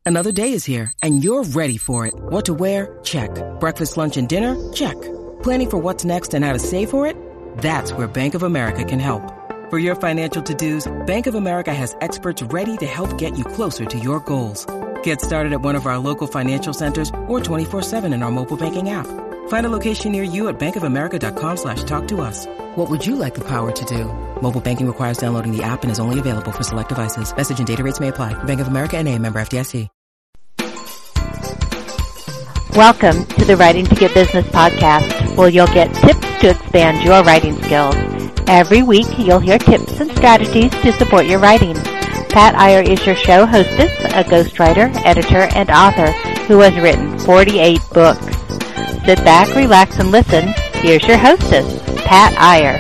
Another day is here, and you're ready for it. What to wear? Check. Breakfast, lunch, and dinner? Check. Planning for what's next and how to save for it? That's where Bank of America can help. For your financial to-dos, Bank of America has experts ready to help get you closer to your goals. Get started at one of our local financial centers or 24/7 in our mobile banking app. Find a location near you at bankofamerica.com/talktous. What would you like the power to do? Mobile banking requires downloading the app and is only available for select devices. Message and data rates may apply. Bank of America N.A., member FDIC. Welcome to the Writing to Get Business podcast, where you'll get tips to expand your writing skills. Every week, you'll hear tips and strategies to support your writing. Pat Iyer is your show hostess, a ghostwriter, editor, and author who has written 48 books. Sit back, relax, and listen. Here's your hostess, Pat Iyer.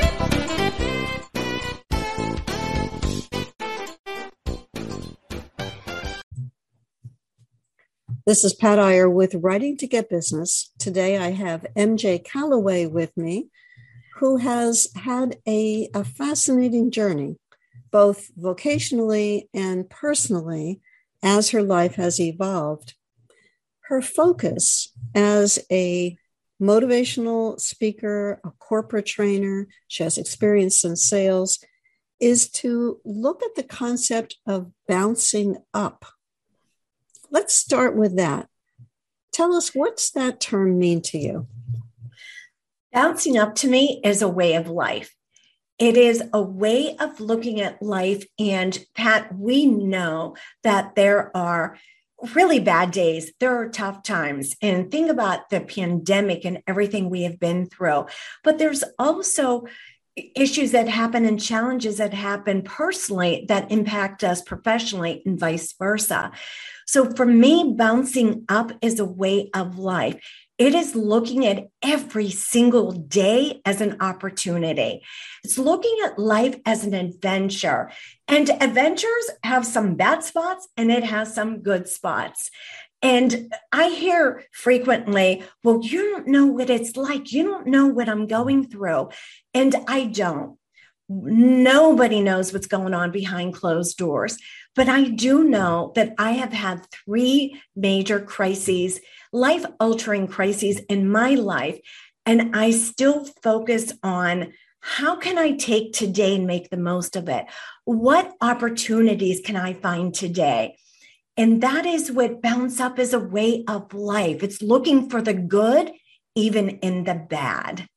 This is Pat Iyer with Writing to Get Business. Today I have MJ Calloway with me, who has had a fascinating journey, both vocationally and personally, as her life has evolved. Her focus as a motivational speaker, a corporate trainer, she has experience in sales, is to look at the concept of bouncing up. Let's start with that. Tell us, what's that term mean to you? Bouncing up to me is a way of life. It is a way of looking at life. And Pat, we know that there are really bad days. There are tough times. And think about the pandemic and everything we have been through. But there's also issues that happen and challenges that happen personally that impact us professionally and vice versa. So for me, bouncing up is a way of life. It is looking at every single day as an opportunity. It's looking at life as an adventure. And adventures have some bad spots and it has some good spots. And I hear frequently, well, you don't know what it's like. You don't know what I'm going through. And I don't. Nobody knows what's going on behind closed doors. But I do know that I have had 3 major crises, life-altering crises in my life. And I still focus on how can I take today and make the most of it? What opportunities can I find today? And that is what Bounce Up is, a way of life. It's looking for the good, even in the bad.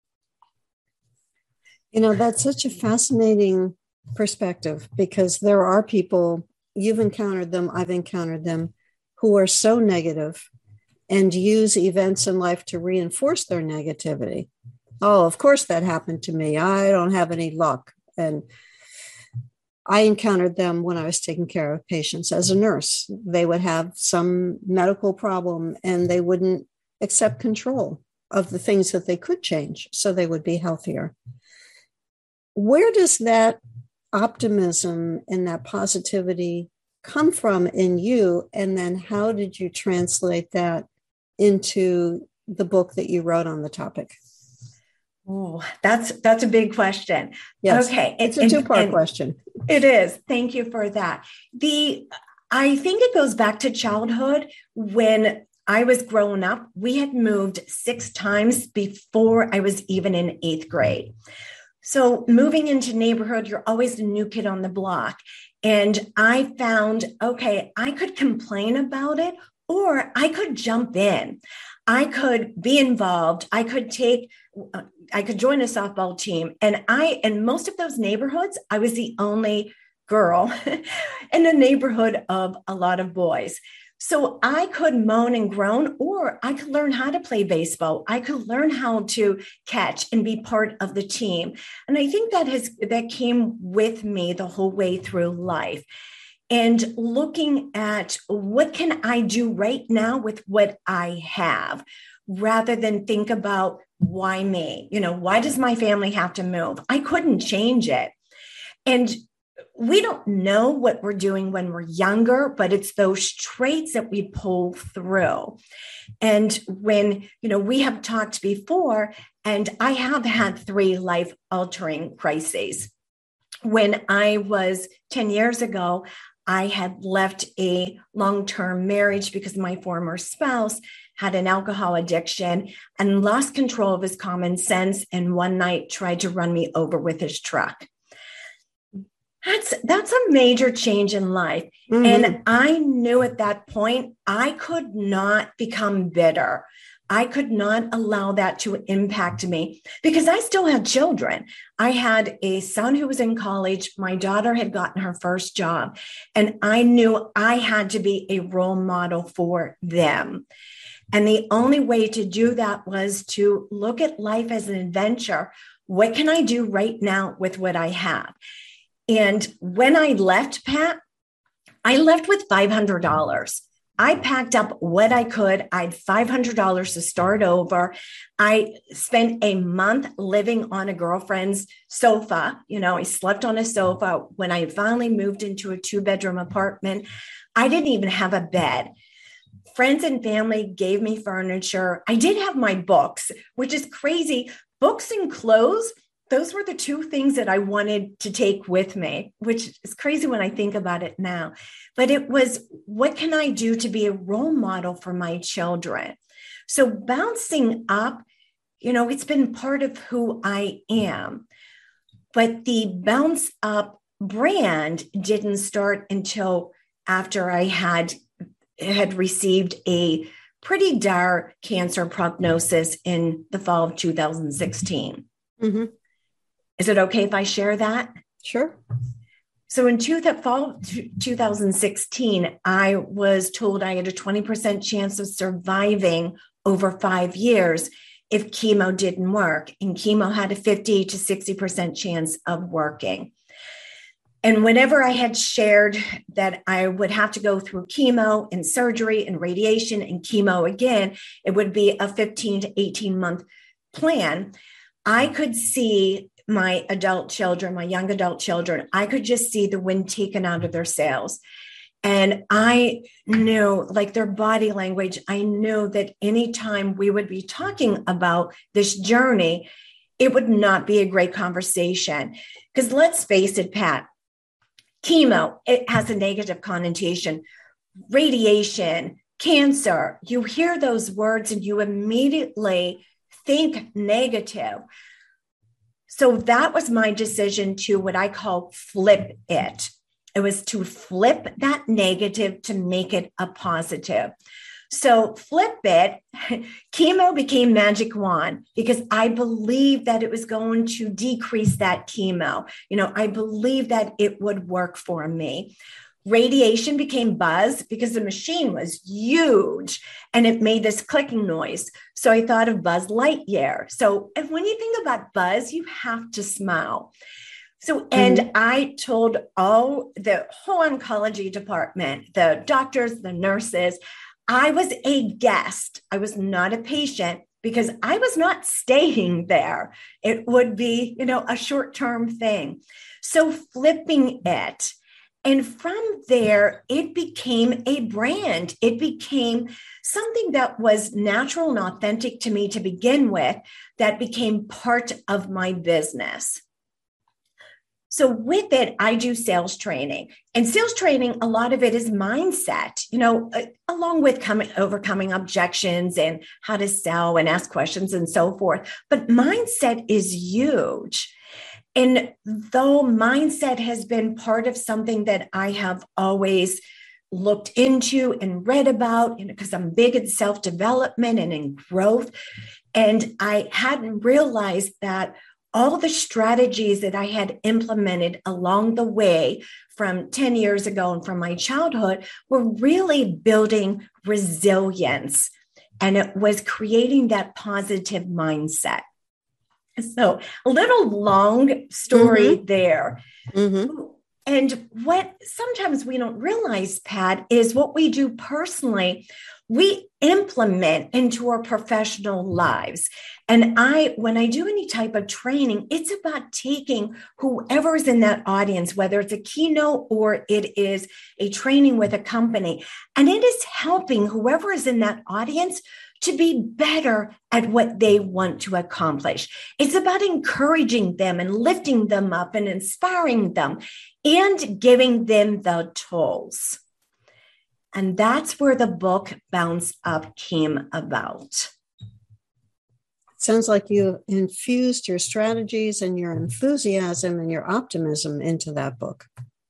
You know, that's such a fascinating perspective, because there are people, you've encountered them, I've encountered them, who are so negative and use events in life to reinforce their negativity. Oh, of course that happened to me. I don't have any luck. And I encountered them when I was taking care of patients as a nurse. They would have some medical problem and they wouldn't accept control of the things that they could change so they would be healthier. Where does that optimism and that positivity come from in you? And then how did you translate that into the book that you wrote on the topic? Oh, that's a big question. Yes. Okay. It's a 2-part question. It is. Thank you for that. I think it goes back to childhood. When I was growing up, we had moved 6 times before I was even in 8th grade. So moving into neighborhood, you're always the new kid on the block. And I found, okay, I could complain about it, or I could jump in. I could be involved. I could join a softball team. And in most of those neighborhoods, I was the only girl in a neighborhood of a lot of boys. So I could moan and groan, or I could learn how to play baseball. I could learn how to catch and be part of the team. And I think that came with me the whole way through life. And looking at what can I do right now with what I have, rather than think about why me? Why does my family have to move? I couldn't change it. And we don't know what we're doing when we're younger, but it's those traits that we pull through. And when, we have talked before, and I have had 3 life-altering crises. When I was 10 years ago, I had left a long-term marriage because my former spouse had an alcohol addiction and lost control of his common sense, and one night tried to run me over with his truck. That's a major change in life. Mm-hmm. And I knew at that point, I could not become bitter. I could not allow that to impact me because I still had children. I had a son who was in college. My daughter had gotten her first job, and I knew I had to be a role model for them. And the only way to do that was to look at life as an adventure. What can I do right now with what I have? And when I left, Pat, I left with $500. I packed up what I could. I had $500 to start over. I spent a month living on a girlfriend's sofa. I slept on a sofa. When I finally moved into a 2-bedroom apartment, I didn't even have a bed. Friends and family gave me furniture. I did have my books, which is crazy. Books and clothes, those were the two things that I wanted to take with me, which is crazy when I think about it now. But it was, what can I do to be a role model for my children? So bouncing up, it's been part of who I am. But the Bounce Up brand didn't start until after I had received a pretty dire cancer prognosis in the fall of 2016. Mm-hmm. Is it okay if I share that? Sure. So in fall of 2016, I was told I had a 20% chance of surviving over 5 years if chemo didn't work. And chemo had a 50 to 60% chance of working. And whenever I had shared that I would have to go through chemo and surgery and radiation and chemo again, it would be a 15 to 18 month plan. I could see my young adult children, I could just see the wind taken out of their sails. And I knew, like their body language, I knew that anytime we would be talking about this journey, it would not be a great conversation. Because let's face it, Pat, chemo, it has a negative connotation. Radiation, cancer, you hear those words and you immediately think negative. So that was my decision to what I call flip it. It was to flip that negative to make it a positive. So flip it, chemo became magic wand because I believed that it was going to decrease that chemo. I believed that it would work for me. Radiation became buzz because the machine was huge and it made this clicking noise. So I thought of Buzz Lightyear. So when you think about buzz, you have to smile. So, and I told the whole oncology department, the doctors, the nurses, I was a guest. I was not a patient because I was not staying there. It would be, a short-term thing. So flipping it. And from there, it became a brand. It became something that was natural and authentic to me to begin with, that became part of my business. So with it, I do sales training. And sales training, a lot of it is mindset, along with overcoming objections and how to sell and ask questions and so forth. But mindset is huge. And though mindset has been part of something that I have always looked into and read about, because I'm big in self-development and in growth, and I hadn't realized that all the strategies that I had implemented along the way from 10 years ago and from my childhood were really building resilience, and it was creating that positive mindset. So a little long story there. Mm-hmm. And what sometimes we don't realize, Pat, is what we do personally, we implement into our professional lives. And when I do any type of training, it's about taking whoever is in that audience, whether it's a keynote or it is a training with a company, and it is helping whoever is in that audience to be better at what they want to accomplish. It's about encouraging them and lifting them up and inspiring them and giving them the tools. And that's where the book Bounce Up came about. Sounds like you infused your strategies and your enthusiasm and your optimism into that book.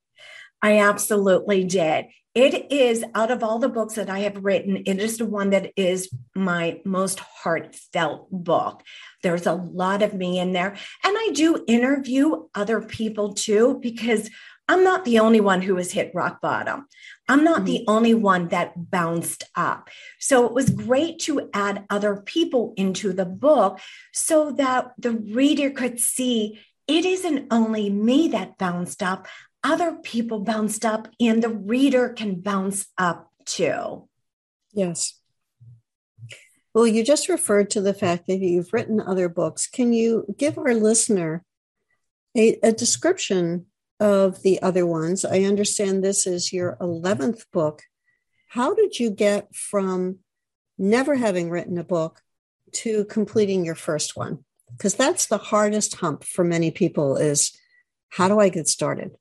I absolutely did. It is, out of all the books that I have written, it is the one that is my most heartfelt book. There's a lot of me in there. And I do interview other people too, because I'm not the only one who has hit rock bottom. I'm not the only one that bounced up. So it was great to add other people into the book so that the reader could see it isn't only me that bounced up. Other people bounced up and the reader can bounce up too. Yes. Well, you just referred to the fact that you've written other books. Can you give our listener a description of the other ones? I understand this is your 11th book. How did you get from never having written a book to completing your first one? Because that's the hardest hump for many people is, how do I get started?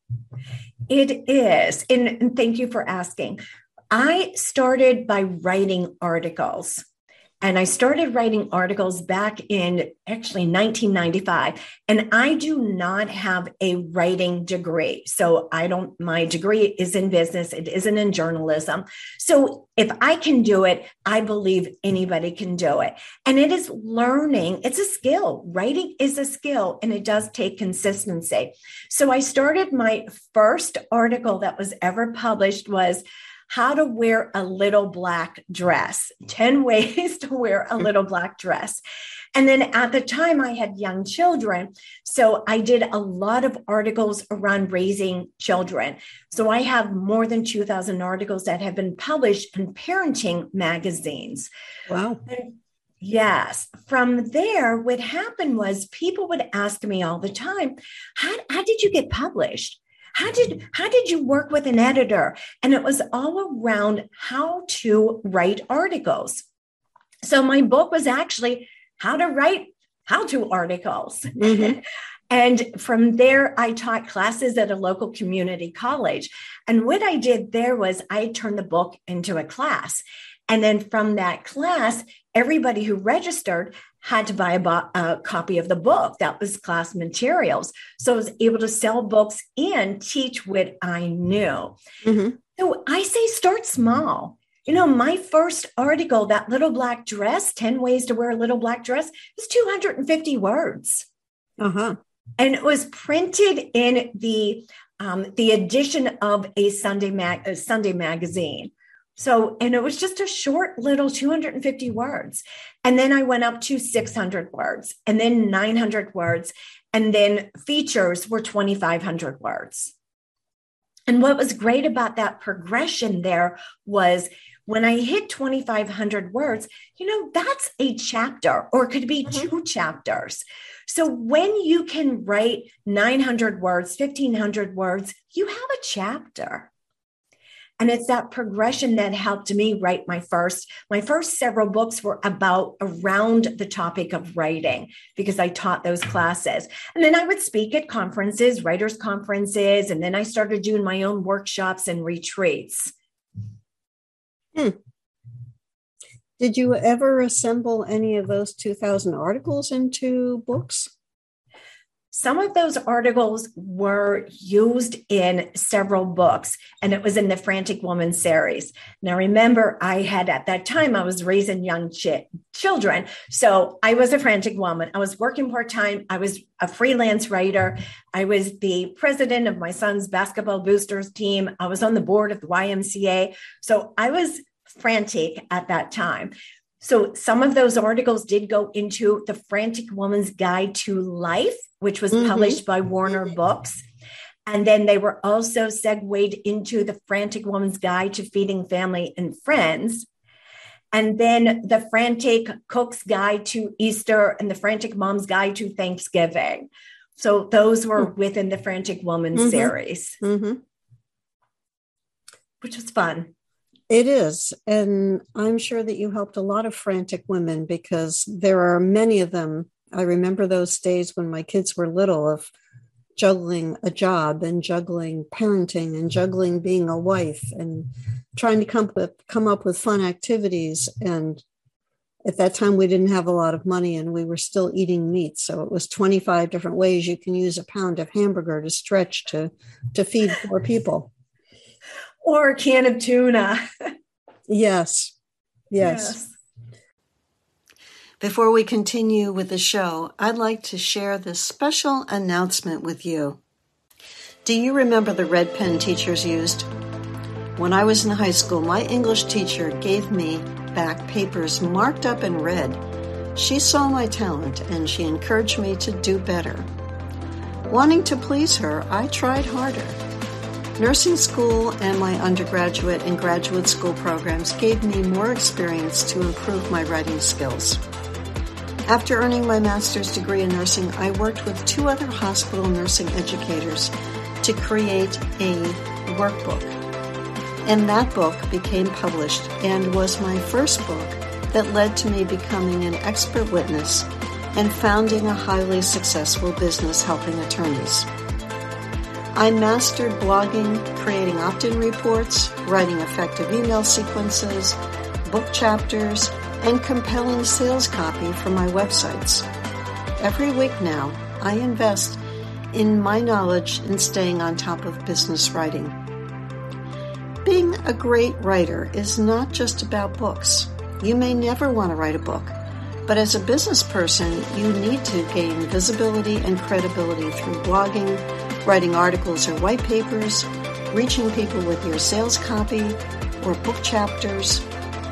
It is. And thank you for asking. I started by writing articles. And I started writing articles back in actually 1995. And I do not have a writing degree. So my degree is in business. It isn't in journalism. So if I can do it, I believe anybody can do it. And it is learning. It's a skill. Writing is a skill and it does take consistency. So I started, my first article that was ever published was how to wear a little black dress, 10 ways to wear a little black dress. And then at the time I had young children. So I did a lot of articles around raising children. So I have more than 2,000 articles that have been published in parenting magazines. Wow. And yes. From there, what happened was people would ask me all the time, how did you get published? How did you work with an editor? And it was all around how to write articles. So my book was actually how to write how-to articles. Mm-hmm. And from there, I taught classes at a local community college. And what I did there was I turned the book into a class. And then from that class, everybody who registered had to buy a copy of the book. That was class materials. So I was able to sell books and teach what I knew. Mm-hmm. So I say start small. You know, my first article, that little black dress, 10 ways to wear a little black dress, is 250 words. Uh-huh. And it was printed in the edition of a Sunday magazine. So, and it was just a short little 250 words. And then I went up to 600 words and then 900 words. And then features were 2,500 words. And what was great about that progression there was when I hit 2,500 words, you know, that's a chapter or it could be two chapters. So when you can write 900 words, 1,500 words, you have a chapter. And it's that progression that helped me write my first several books were around the topic of writing because I taught those classes. And then I would speak at conferences, writers' conferences, and then I started doing my own workshops and retreats. Did you ever assemble any of those 2,000 articles into books? Some of those articles were used in several books, and it was in the Frantic Woman series. Now, remember, at that time, I was raising young children. So I was a frantic woman. I was working part-time. I was a freelance writer. I was the president of my son's basketball boosters team. I was on the board of the YMCA. So I was frantic at that time. So some of those articles did go into the Frantic Woman's Guide to Life, which was published by Warner Books. And then they were also segued into the Frantic Woman's Guide to Feeding Family and Friends. And then the Frantic Cook's Guide to Easter and the Frantic Mom's Guide to Thanksgiving. So those were within the Frantic Woman series, which was fun. It is. And I'm sure that you helped a lot of frantic women because there are many of them. I remember those days when my kids were little of juggling a job and juggling parenting and juggling being a wife and trying to come up with fun activities. And at that time, we didn't have a lot of money and we were still eating meat. So it was 25 different ways you can use a pound of hamburger to stretch to feed 4 people. Or a can of tuna. Yes. Before we continue with the show, I'd like to share this special announcement with you. Do you remember the red pen teachers used? When I was in high school, my English teacher gave me back papers marked up in red. She saw my talent and she encouraged me to do better. Wanting to please her, I tried harder. Nursing school and my undergraduate and graduate school programs gave me more experience to improve my writing skills. After earning my master's degree in nursing, I worked with 2 other hospital nursing educators to create a workbook. And that book became published and was my first book that led to me becoming an expert witness and founding a highly successful business helping attorneys. I mastered blogging, creating opt-in reports, writing effective email sequences, book chapters, and compelling sales copy for my websites. Every week now, I invest in my knowledge in staying on top of business writing. Being a great writer is not just about books. You may never want to write a book, but as a business person, you need to gain visibility and credibility through blogging, writing articles or white papers, reaching people with your sales copy or book chapters.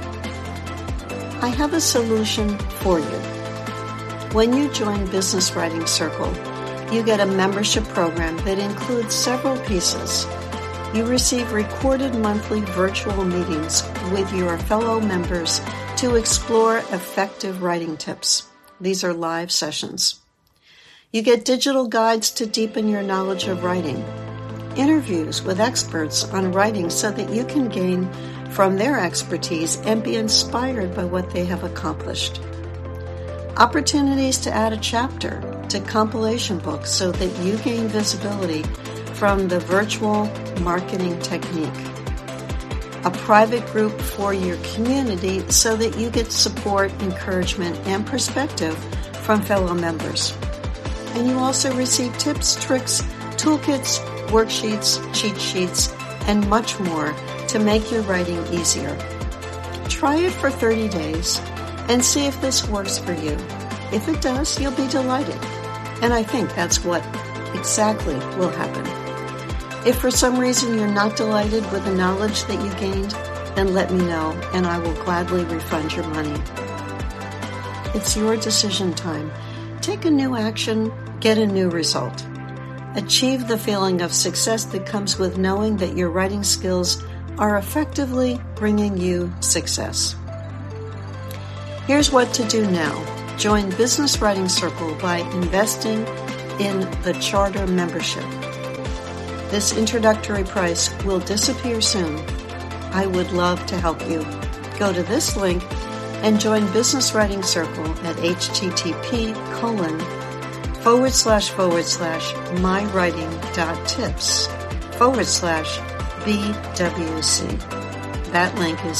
I have a solution for you. When you join Business Writing Circle, you get a membership program that includes several pieces. You receive recorded monthly virtual meetings with your fellow members to explore effective writing tips. These are live sessions. You get digital guides to deepen your knowledge of writing, interviews with experts on writing so that you can gain from their expertise and be inspired by what they have accomplished. Opportunities to add a chapter to compilation books so that you gain visibility from the virtual marketing technique. A private group for your community so that you get support, encouragement, and perspective from fellow members. And you also receive tips, tricks, toolkits, worksheets, cheat sheets, and much more to make your writing easier. Try it for 30 days and see if this works for you. If it does, you'll be delighted. And I think that's what exactly will happen. If for some reason you're not delighted with the knowledge that you gained, then let me know and I will gladly refund your money. It's your decision time. Take a new action, get a new result. Achieve the feeling of success that comes with knowing that your writing skills are effectively bringing you success. Here's what to do now. Join Business Writing Circle by investing in the Charter membership. This introductory price will disappear soon. I would love to help you. Go to this link and join Business Writing Circle at http://mywriting.tips/BWC. That link is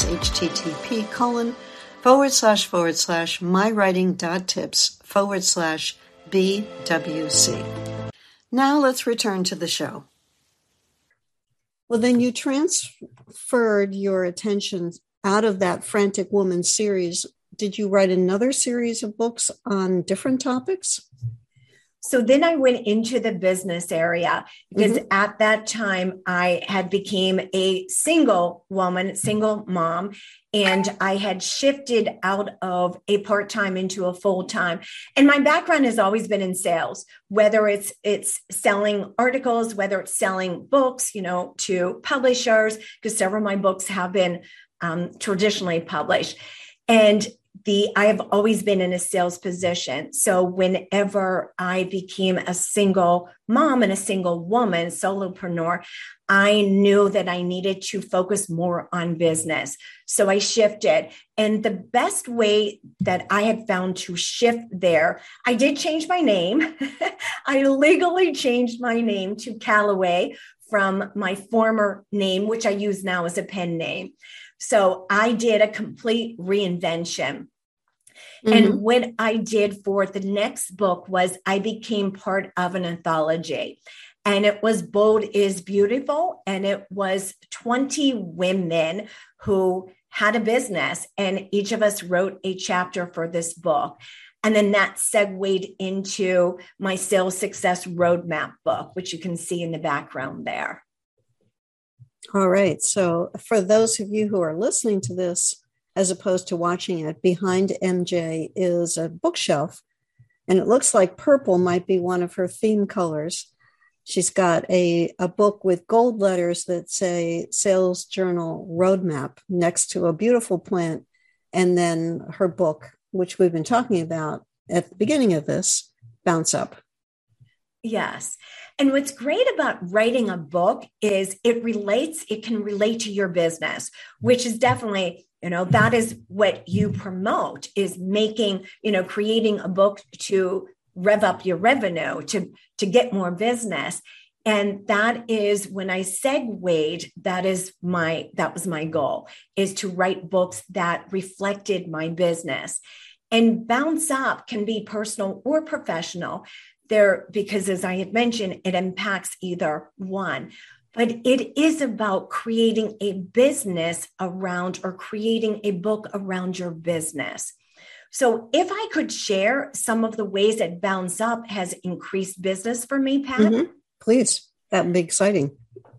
http://mywriting.tips/BWC. Now let's return to the show. Well, then you transferred your attention out of that Frantic Woman series. Did you write another series of books on different topics? So then I went into the business area because at that time I had became a single woman, single mom, and I had shifted out of a part-time into a full-time. And my background has always been in sales, whether it's selling articles, whether it's selling books, to publishers, because several of my books have been traditionally published. And I have always been in a sales position. So whenever I became a single mom and a single woman, solopreneur, I knew that I needed to focus more on business. So I shifted. And the best way that I had found to shift there, I did change my name. I legally changed my name to Callaway from my former name, which I use now as a pen name. So I did a complete reinvention. Mm-hmm. And what I did for the next book was I became part of an anthology. And it was Bold is Beautiful. And it was 20 women who had a business. And each of us wrote a chapter for this book. And then that segued into my Sales Success Roadmap book, which you can see in the background there. All right. So for those of you who are listening to this, as opposed to watching it, behind MJ is a bookshelf. And it looks like purple might be one of her theme colors. She's got a book with gold letters that say Sales Journal Roadmap next to a beautiful plant. And then her book, which we've been talking about at the beginning of this, Bounce Up. Yes. And what's great about writing a book is it can relate to your business, which is definitely, that is what you promote, is making, creating a book to rev up your revenue, to get more business. And that is when I segued, that was my goal, is to write books that reflected my business. And Bounce Up can be personal or professional because as I had mentioned, it impacts either one. But it is about creating a business around, or creating a book around your business. So if I could share some of the ways that Bounce Up has increased business for me, Pat. Mm-hmm. Please, that would be exciting.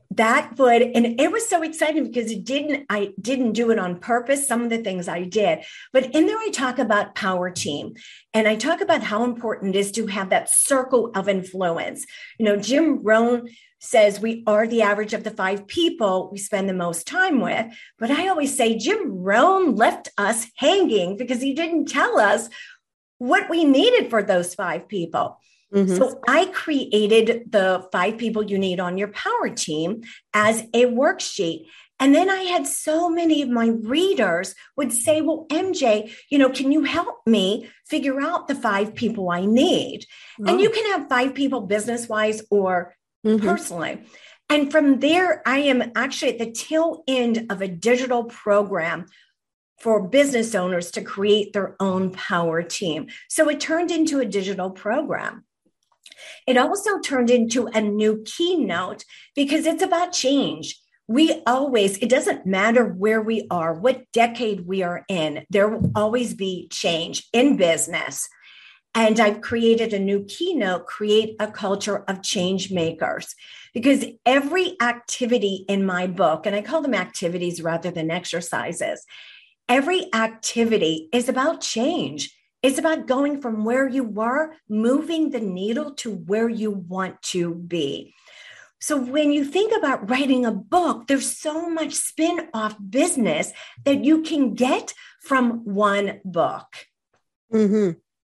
And it was so exciting because I didn't do it on purpose, some of the things I did, but in there I talk about power team, and I talk about how important it is to have that circle of influence. Jim Rohn says we are the average of the 5 people we spend the most time with, but I always say Jim Rohn left us hanging because he didn't tell us what we needed for those 5 people. Mm-hmm. So I created the 5 people you need on your power team as a worksheet. And then I had so many of my readers would say, well, MJ, can you help me figure out the 5 people I need? Oh. And you can have 5 people business-wise or personally. And from there, I am actually at the tail end of a digital program for business owners to create their own power team. So it turned into a digital program. It also turned into a new keynote because it's about change. It doesn't matter where we are, what decade we are in, there will always be change in business. And I've created a new keynote, Create a Culture of Change Makers, because every activity in my book, and I call them activities rather than exercises, every activity is about change. It's about going from where you were, moving the needle to where you want to be. So when you think about writing a book, there's so much spin-off business that you can get from one book. Mm-hmm.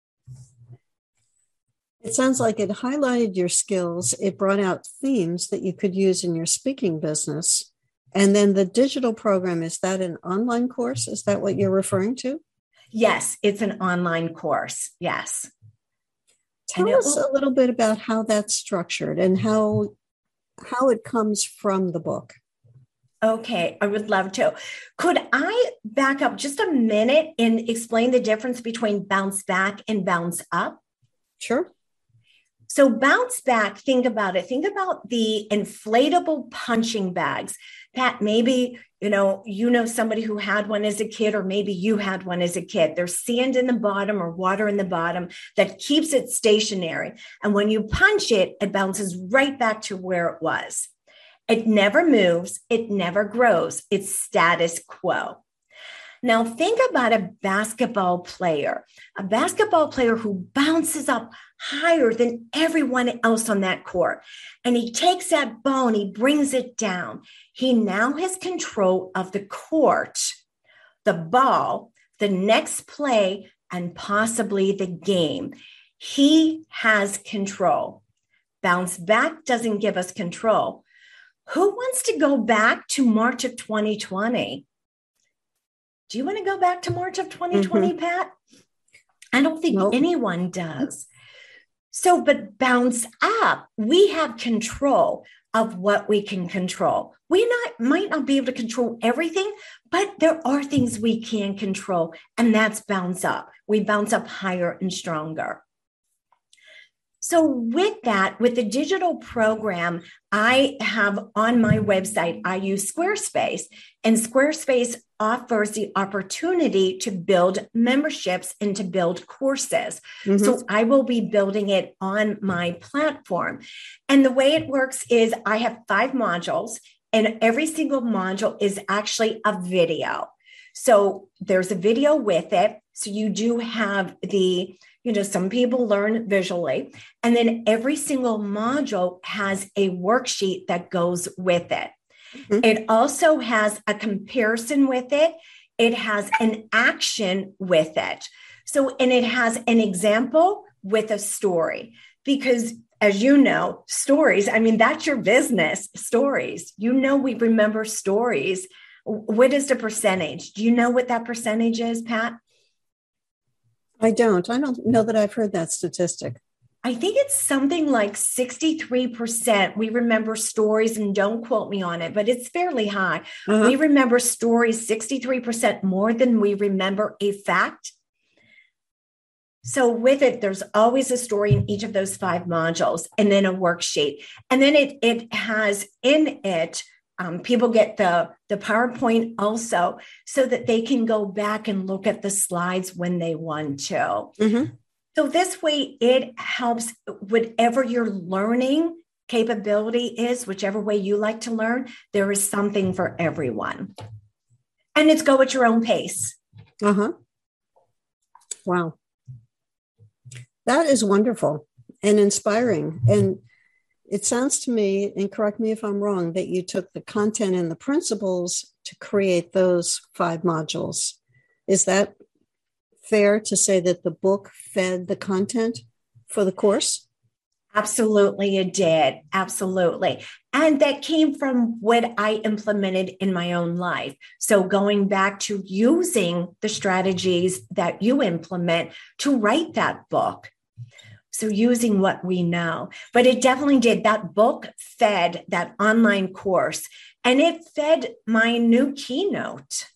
It sounds like it highlighted your skills. It brought out themes that you could use in your speaking business. And then the digital program, is that an online course? Is that what you're referring to? Yes, it's an online course. Yes. Tell us a little bit about how that's structured and how it comes from the book. Okay, I would love to. Could I back up just a minute and explain the difference between bounce back and bounce up? Sure. So bounce back, think about it. Think about the inflatable punching bags. Pat, maybe, somebody who had one as a kid, or maybe you had one as a kid. There's sand in the bottom or water in the bottom that keeps it stationary. And when you punch it, it bounces right back to where it was. It never moves. It never grows. It's status quo. Now think about a basketball player who bounces up higher than everyone else on that court. And he takes that ball and he brings it down. He now has control of the court, the ball, the next play, and possibly the game. He has control. Bounce back doesn't give us control. Who wants to go back to March of 2020? Do you want to go back to March of 2020, Pat? I don't think anyone does. So, but bounce up. We have control of what we can control. We might not be able to control everything, but there are things we can control, and that's bounce up. We bounce up higher and stronger. So with that, with the digital program, I have on my website, I use Squarespace, and Squarespace offers the opportunity to build memberships and to build courses. So I will be building it on my platform. And the way it works is I have 5 modules, and every single module is actually a video. So there's a video with it. So you do have some people learn visually, and then every single module has a worksheet that goes with it. It also has a comparison with it. It has an action with it. So, and it has an example with a story, because as you know, stories, I mean, that's your business, stories. We remember stories. What is the percentage? Do you know what that percentage is, Pat? I don't know that I've heard that statistic. I think it's something like 63%. We remember stories, and don't quote me on it, but it's fairly high. We remember stories 63% more than we remember a fact. So with it, there's always a story in each of those 5 modules, and then a worksheet. And then it has in it, people get the PowerPoint also, so that they can go back and look at the slides when they want to. So this way it helps whatever your learning capability is, whichever way you like to learn, there is something for everyone. And it's go at your own pace. Wow. That is wonderful and inspiring. And it sounds to me, and correct me if I'm wrong, that you took the content and the principles to create those 5 modules. Is that fair to say that the book fed the content for the course? Absolutely, it did. Absolutely. And that came from what I implemented in my own life. So going back to using the strategies that you implement to write that book. So using what we know, but it definitely did. That book fed that online course, and it fed my new keynote.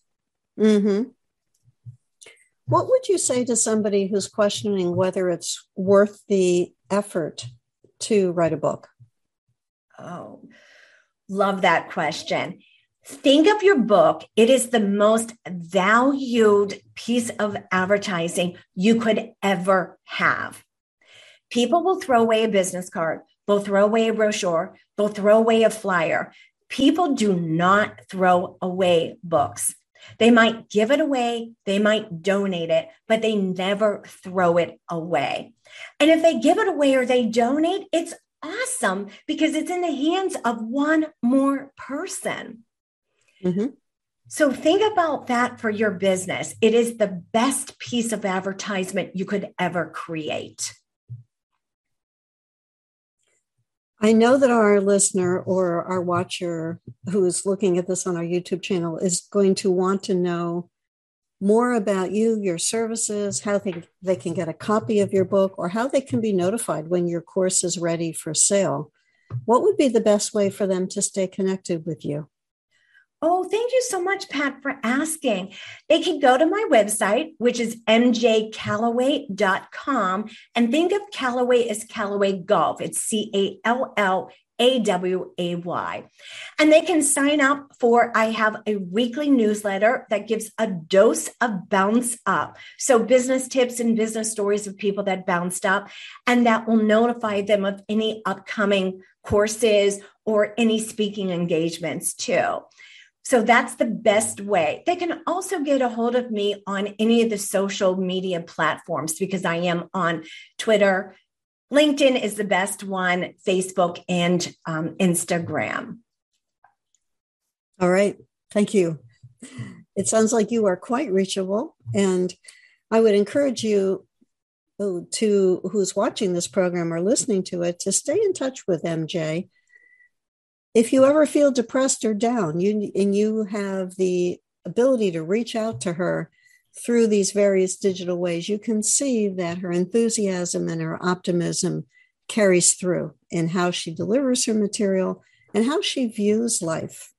What would you say to somebody who's questioning whether it's worth the effort to write a book? Oh, love that question. Think of your book. It is the most valued piece of advertising you could ever have. People will throw away a business card. They'll throw away a brochure. They'll throw away a flyer. People do not throw away books. They might give it away. They might donate it, but they never throw it away. And if they give it away or they donate, it's awesome because it's in the hands of one more person. So think about that for your business. It is the best piece of advertisement you could ever create. I know that our listener or our watcher who is looking at this on our YouTube channel is going to want to know more about you, your services, how they can get a copy of your book, or how they can be notified when your course is ready for sale. What would be the best way for them to stay connected with you? Oh, thank you so much, Pat, for asking. They can go to my website, which is mjcallaway.com, and think of Callaway as Callaway Golf. It's CALLAWAY. And they can sign up I have a weekly newsletter that gives a dose of bounce up. So business tips and business stories of people that bounced up, and that will notify them of any upcoming courses or any speaking engagements too. So that's the best way. They can also get a hold of me on any of the social media platforms because I am on Twitter. LinkedIn is the best one, Facebook, and Instagram. All right. Thank you. it sounds like you are quite reachable. And I would encourage you who's watching this program or listening to it to stay in touch with MJ. If you ever feel depressed or down, you have the ability to reach out to her through these various digital ways, you can see that her enthusiasm and her optimism carries through in how she delivers her material and how she views life.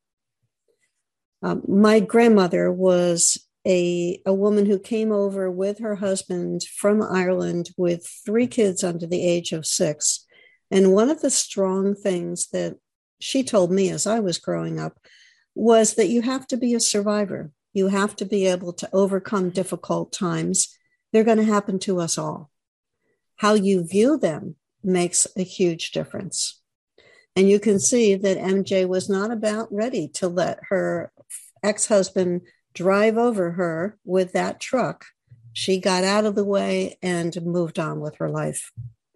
My grandmother was a woman who came over with her husband from Ireland with 3 kids under the age of 6. And one of the strong things that she told me as I was growing up was that you have to be a survivor. You have to be able to overcome difficult times. They're going to happen to us all. How you view them makes a huge difference. And you can see that MJ was not about ready to let her ex-husband drive over her with that truck. She got out of the way and moved on with her life.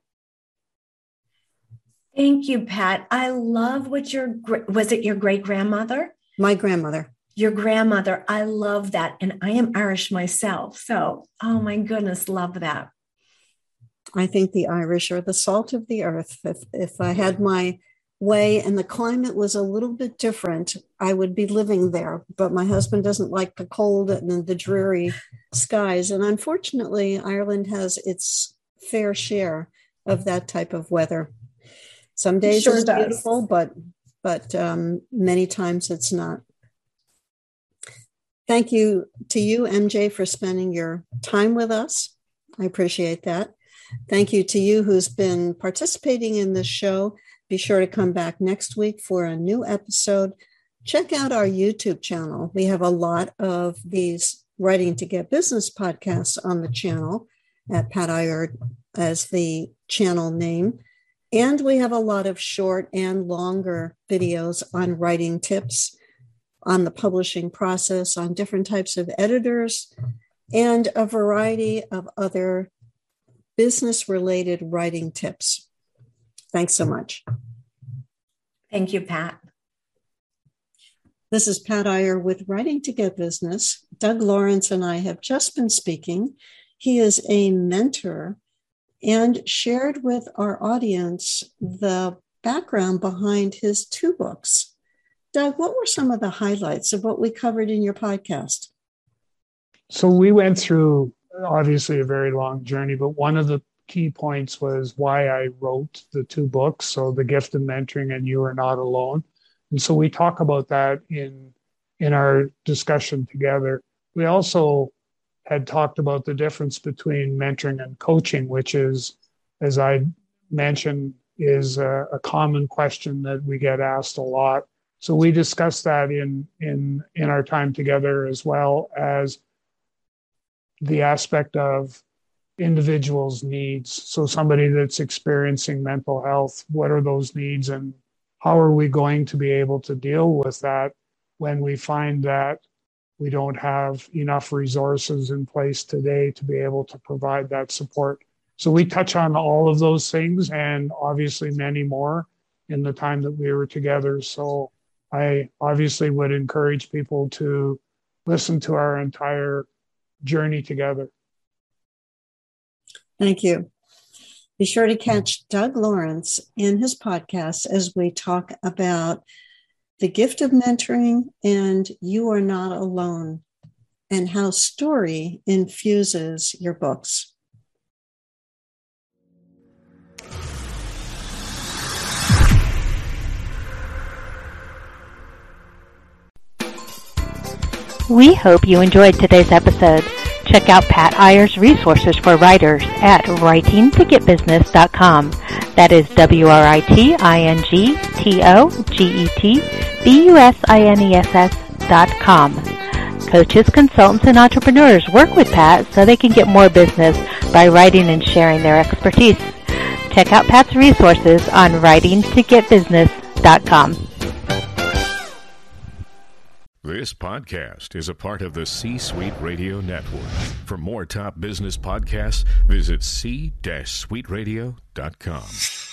Thank you, Pat. I love what was it your great-grandmother? My grandmother. Your grandmother. I love that. And I am Irish myself. So, oh my goodness, love that. I think the Irish are the salt of the earth. If I had my way and the climate was a little bit different, I would be living there. But my husband doesn't like the cold and the dreary skies. And unfortunately, Ireland has its fair share of that type of weather. Some days it's beautiful, but many times it's not. Thank you to you, MJ, for spending your time with us. I appreciate that. Thank you to you who's been participating in this show. Be sure to come back next week for a new episode. Check out our YouTube channel. We have a lot of these Writing to Get Business podcasts on the channel at Pat Iyer as the channel name. And we have a lot of short and longer videos on writing tips, on the publishing process, on different types of editors, and a variety of other business-related writing tips. Thanks so much. Thank you, Pat. This is Pat Iyer with Writing to Get Business. Doug Lawrence and I have just been speaking. He is a mentor and shared with our audience the background behind his 2 books. Doug, what were some of the highlights of what we covered in your podcast? So we went through, obviously, a very long journey, but one of the key points was why I wrote the 2 books. So The Gift of Mentoring and You Are Not Alone. And so we talk about that in our discussion together. We also had talked about the difference between mentoring and coaching, which is, as I mentioned, is a common question that we get asked a lot. So we discussed that in our time together, as well as the aspect of individuals' needs. So somebody that's experiencing mental health, what are those needs, and how are we going to be able to deal with that when we find that we don't have enough resources in place today to be able to provide that support. So we touch on all of those things and obviously many more in the time that we were together. So I obviously would encourage people to listen to our entire journey together. Thank you. Be sure to catch Doug Lawrence in his podcast as we talk about The Gift of Mentoring and You Are Not Alone, and how story infuses your books. We hope you enjoyed today's episode. Check out Pat Iyer's resources for writers at writingtogetbusiness.com. That is writingtogetbusiness.com. Coaches, consultants, and entrepreneurs work with Pat so they can get more business by writing and sharing their expertise. Check out Pat's resources on writingtogetbusiness.com. This podcast is a part of the C-Suite Radio Network. For more top business podcasts, visit c-suiteradio.com.